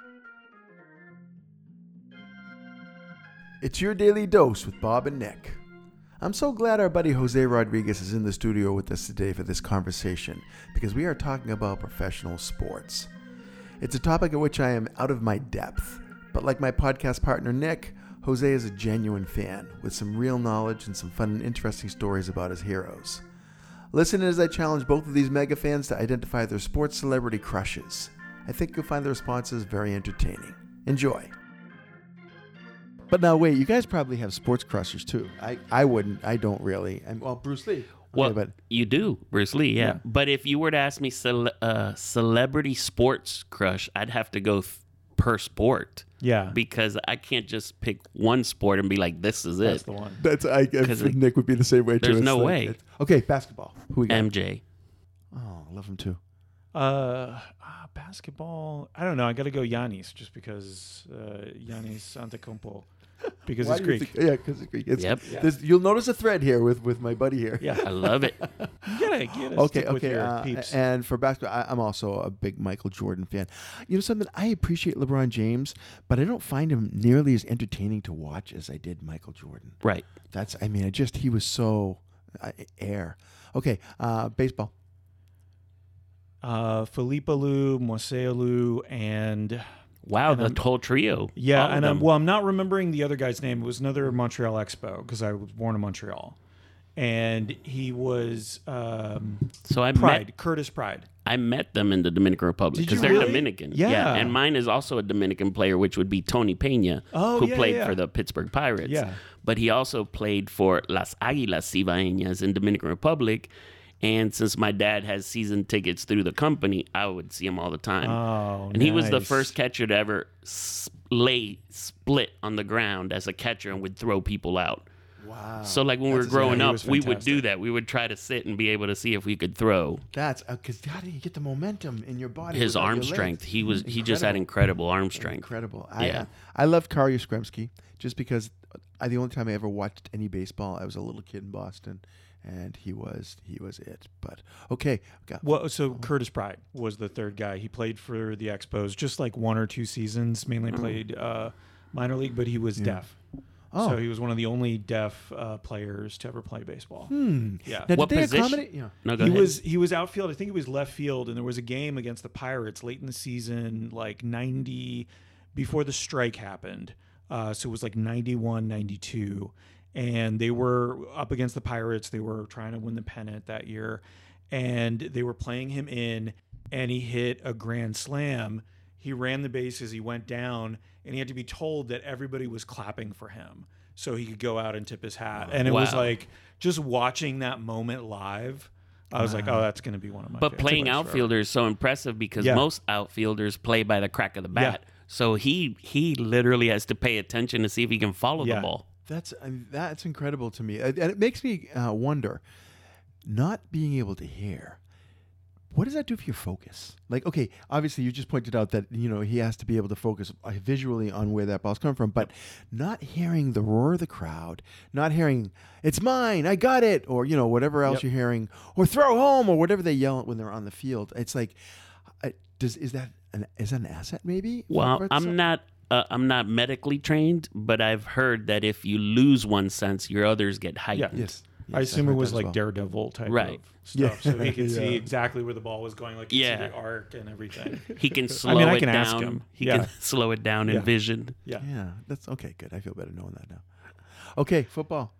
It's your daily dose with Bob and Nick. I'm so glad our buddy Jose Rodriguez is in the studio with us today for this conversation because we are talking about professional sports. It's a topic at which I am out of my depth, but like my podcast partner Nick, Jose is a genuine fan with some real knowledge and some fun and interesting stories about his heroes. Listen as I challenge both of these mega fans to identify their sports celebrity crushes. I think you'll find the responses very entertaining. Enjoy. But now wait, you guys probably have sports crushes too. I wouldn't. I don't really. Well, Bruce Lee. Okay, Well, but you do, Bruce Lee, yeah. But if you were to ask me celebrity sports crush, I'd have to go per sport. Yeah. Because I can't just pick one sport and be like, this is That's it. the one. Nick would be the same way too. There's no way. Okay, basketball. Who we got? MJ. Oh, I love him too. Basketball. I don't know. I got to go Giannis just because Giannis Antetokounmpo because Why it's do you Greek. think- yeah, because it's Greek. Yep. You'll notice a thread here with my buddy here. Yeah. I love it. You gotta Okay, stick with okay. your peeps. And for basketball, I'm also a big Michael Jordan fan. You know something? I appreciate LeBron James, but I don't find him nearly as entertaining to watch as I did Michael Jordan. Right. He was so air. Okay, baseball. Felipe Alou, Moisés Alou, and Wow, And the I'm- whole trio. yeah, All of and them. I'm not remembering the other guy's name. It was another Montreal Expo because I was born in Montreal, and he was So Curtis Pride. I met them in the Dominican Republic Did because you they're really? Dominican. Yeah. And mine is also a Dominican player, which would be Tony Pena, Oh, who yeah, played yeah. for the Pittsburgh Pirates. Yeah. But he also played for Las Águilas Cibaeñas in Dominican Republic. And since my dad has season tickets through the company, I would see him all the time. Oh, and he was the nice. first catcher to ever lay split on the ground as a catcher and would throw people out. Wow. So like when we were growing he up, was we would do fantastic. that. We would try to sit and be able to see if we could throw. That's because how do you get the momentum in your body? His without arm your legs? strength. He just had incredible arm strength. Incredible. Yeah. I loved Kari Yastrzemski just because the only time I ever watched any baseball, I was a little kid in Boston, and he was it. But okay, Curtis Pride was the third guy. He played for the Expos just like 1 or 2 seasons. Mainly played minor league, but he was deaf. Oh. So he was one of the only deaf players to ever play baseball. Yeah. Now, What did they position? accommodate? Yeah. No, go He ahead. he was outfield. I think it was left field, and there was a game against the Pirates late in the season, like 90 before the strike happened. So it was like 91, 92. And they were up against the Pirates. They were trying to win the pennant that year. And they were playing him in, and he hit a grand slam. He ran the bases. He went down, and he had to be told that everybody was clapping for him so he could go out and tip his hat. And it was Wow. like just watching that moment live. I was like, oh, that's going to be one of my But favorites. playing Forever. outfielder is so impressive because Yeah. most outfielders play by the crack of the bat. So he literally has to pay attention to see if he can follow the Yeah. ball. That's incredible to me, and it makes me wonder. Not being able to hear, what does that do for your focus? Like, okay, obviously you just pointed out that he has to be able to focus visually on where that ball's coming from, but not hearing the roar of the crowd, not hearing "It's mine, I got it," or whatever else you're hearing, or "Throw home," or whatever they yell when they're on the field. It's like, is that an asset maybe? Well, for I'm not medically trained, but I've heard that if you lose one sense, your others get heightened. Yes. I assume I've it heard was that as like well. Daredevil type Right. of stuff. Yeah. So he could see Yeah. exactly where the ball was going, like Yeah. see the arc and everything. He can slow I it can ask down. him. He Yeah. can slow it down in Yeah. vision. Yeah. Yeah, that's okay. Good. I feel better knowing that now. Okay, football.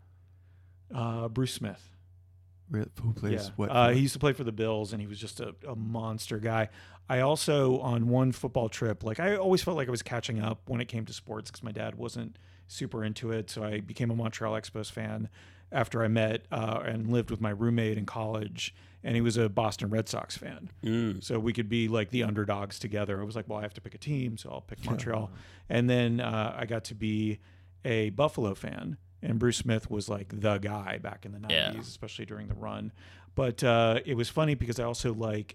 Bruce Smith. Who plays what? He used to play for the Bills, and he was just a monster guy. I also, on one football trip, I always felt like I was catching up when it came to sports because my dad wasn't super into it. So I became a Montreal Expos fan after I met and lived with my roommate in college, and he was a Boston Red Sox fan. So we could be like the underdogs together. I was like, well, I have to pick a team, so I'll pick Montreal. And then I got to be a Buffalo fan. And Bruce Smith was like the guy back in the 90s, Yeah. especially during the run. But it was funny because I also like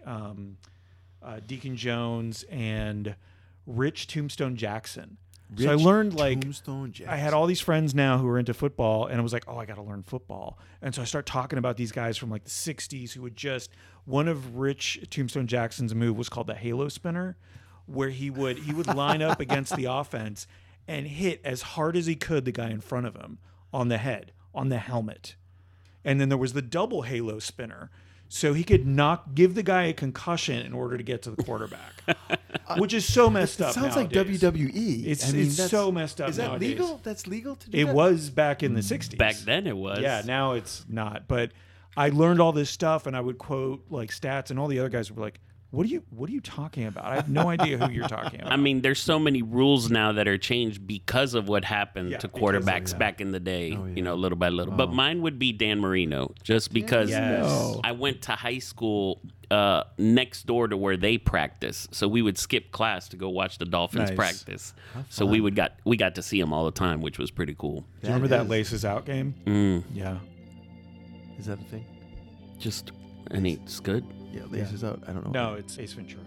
Deacon Jones and Rich Tombstone Jackson. So I learned Tombstone Jackson. I had all these friends now who were into football, and I was like, oh, I got to learn football. And so I start talking about these guys from like the 60s who would one of Rich Tombstone Jackson's move was called the halo spinner, where he would line up against the offense and hit as hard as he could the guy in front of him on the head, on the helmet. And then there was the double halo spinner, so he could give the guy a concussion in order to get to the quarterback, which is so messed up. Sounds nowadays. like WWE. It's so messed up. Is that nowadays. legal? That's legal to do It that? was back in the 60s. Back then it was. Yeah, now it's not. But I learned all this stuff, and I would quote like stats, and all the other guys were like, What are you talking about? I have no idea who you're talking about. I mean, there's so many rules now that are changed because of what happened to quarterbacks back in the day, little by little. But mine would be Dan Marino, just because I went to high school next door to where they practice. So we would skip class to go watch the Dolphins practice. So we got to see them all the time, which was pretty cool. Do you remember that Laces Out game? Yeah. Is that a thing? And it's good. Yeah, Laces Out. I don't know. No, it's Ace Ventura.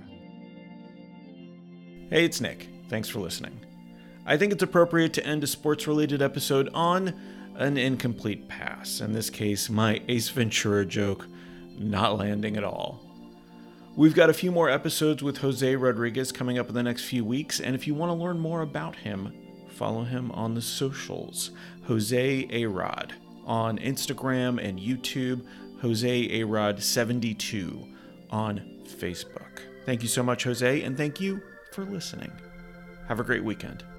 Hey, it's Nick. Thanks for listening. I think it's appropriate to end a sports-related episode on an incomplete pass. In this case, my Ace Ventura joke not landing at all. We've got a few more episodes with Jose Rodriguez coming up in the next few weeks, and if you want to learn more about him, follow him on the socials. Jose A-Rod on Instagram and YouTube, Jose A-Rod 72 on Facebook. Thank you so much, Jose, and thank you for listening. Have a great weekend.